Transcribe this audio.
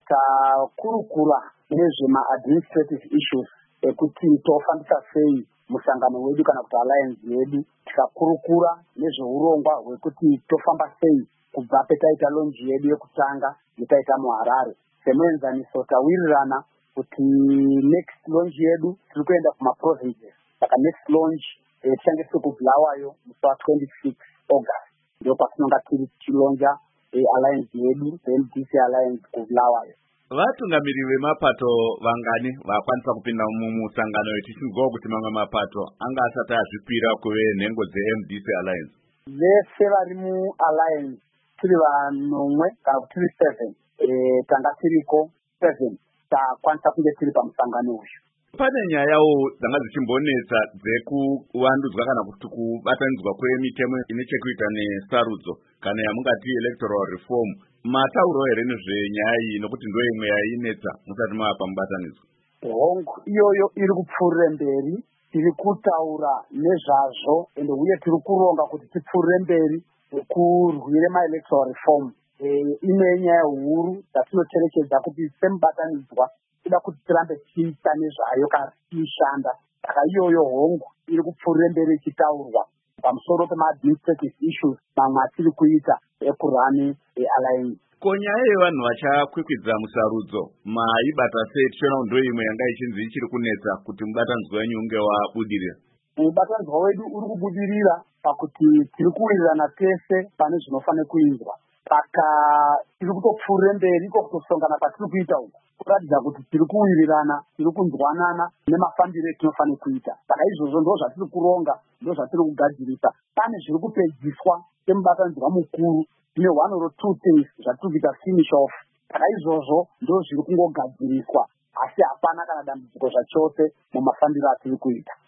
takurukura nezvema-administrative issues ekuti tofambisa sei musangano wedu kana kuti alliance yedu, tikakurukura nezveurongwa hwekuti tofamba sei kubva petaita launch yedu yekutanga yetaita muHarare. Semuenzaniso tawirirana kuti next launch yedu tiri kuenda kumaprovinces, saka next launch tichange tiri kuBulawayo musi wa26 August ndio kwatinonga tiri tichilonja alliance yedu, MDC alliance kuBulawayo. Vatungamiri vemapato vangani vakwanisa kupinda mumusangano tichinzwawo kuti mamwe mapato anga asati azvipira kuve nhengo dzeMDC alliance? Vese vari mualliance tiri vanomwe kana kuti tiri 7, tanga tiriko 7 takwanisa kunge tiri pamusangano uyu. Pane nyayawo dzanga dzichimbonetsa dzekuvandudzwa kana kuti kubatanidzwa kwemitemo ine chekuita nesarudzo kana yamungati electoral reform. Matauro here nezvenyaya iyi nokuti ndo imwe yainetsa musati mava pamubatanidzwa? Hongu iyoyo iri kupfuurire mberi, tiri kutaura nezvazvo ende uye tiri kuronga kuti tipfuurire mberi kurwire ma-electoral reform. Imwe nyaya huru dzatinocherekedza kuti semubatanidzwa tida kuti tirambe tichiita nezvayo kana tichishanda. Saka iyoyo hongu iri kupfuurire mberi ichitaurwa pamusoro pema-administrative issues mamwe atiri kuita ekurani alliance. Konyaya yevanhu vachakwikwidza musarudzo maibata sei? Tichiona ndo imwe yanga ichinzi ichiri kunetsa kuti mubatanidzwa wenyu unge wabudirira. Mubatanidzwa wedu uri kubudirira pakuti tiri kuwirirana tese pane zvinofanira kuizwa. Saka tiri kutopfuurire mberi iko kutosongana patiri kuita uku kuratidza kuti tiri kuwirirana, tiri kunzwanana nemafambiro etinofanira kuita. Saka izvozvo ndo zvatiri kuronga, ndo zvatiri kugadzirisa. Pane zviri kupedziswa semubatanidzwa mukuru, zvine 1 or 2 things zvatiri kuita finish off. Saka izvozvo ndo zviri kungogadziriswa, asi hapana kana dambudziko zvachose mumafambiro atiri kuita.